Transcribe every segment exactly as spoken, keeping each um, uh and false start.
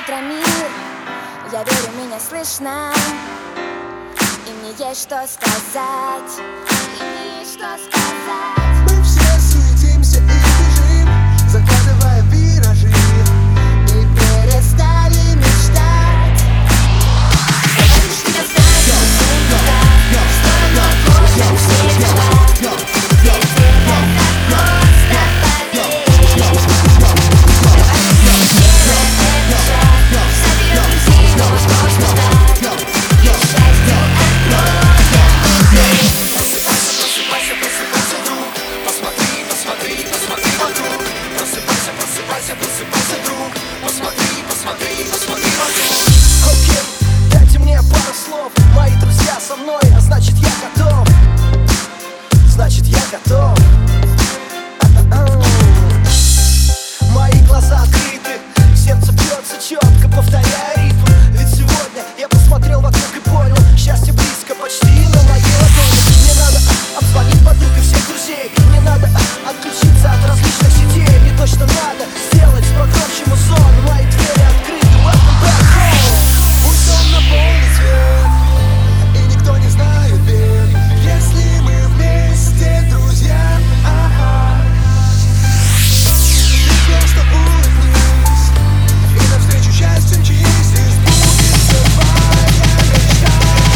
утро, мир. Я верю, меня слышно, и мне есть что сказать. И мне есть что сказать. Мы все суетимся и бежим, закладывая виражи, и перестали мечтать. Знаешь, я знаю, в сторону отложим все дела. Ведь это так просто поверить. Давай сделаем этот шаг, соберем друзей, но возможно так. И счастью откроем дверь. Просыпайся, просыпайся, друг. Посмотри, посмотри, посмотри вокруг. Просыпайся, просыпайся, просыпайся, друг. Посмотри, посмотри, посмотри вокруг. Окей, дайте мне пару слов. Мои друзья со мной, а значит я готов. Значит я готов. Мои глаза открыты, сердце бьется четко, повторяя ритм. Ведь сегодня я посмотрел вокруг и понял, счастье близко, почти на моей ладони. Мне надо обзвонить подруг и всех друзей. Мне надо отключиться от различных сетей. Мне точно надо сделать погромче музон. Мои двери открыты, welcome back home. Пусть дом наполнит свет, и никто не знает бед, если мы вместе, друзья. Ага. Ты просто улыбнись, и навстречу счастью мчись, и сбудется твоя мечта.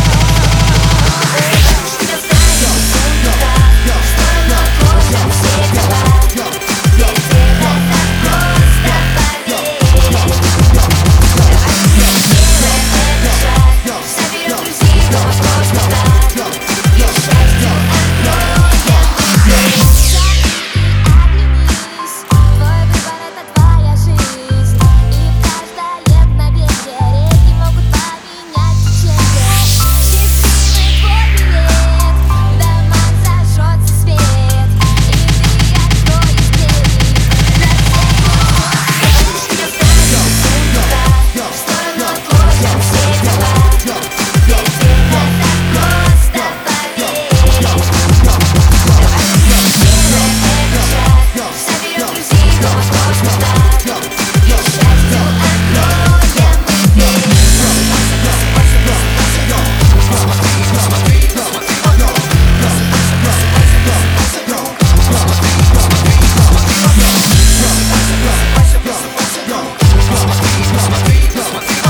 Я знаю, в сторону отложим все дела. Ведь это так просто поверить. Давай сделаем этот шаг, соберем друзей, но возможно так. И счастью откроем дверь. Оглянись, твой выбор — это твоя жизнь, и в каждое мгновенье реки могут поменять течение. Счастливый твой билет, в домах зажжется свет, и ты откроешь двери для всех. Я знаю, в сторону отложим все дела. Ведь это так просто поверить. Давай сделаем этот шаг, соберем друзей, но возможно так. И счастью откроем дверь.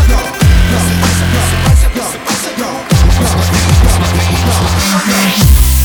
Просыпайся, просыпайся, друг. Посмотри, посмотри, посмотри вокруг.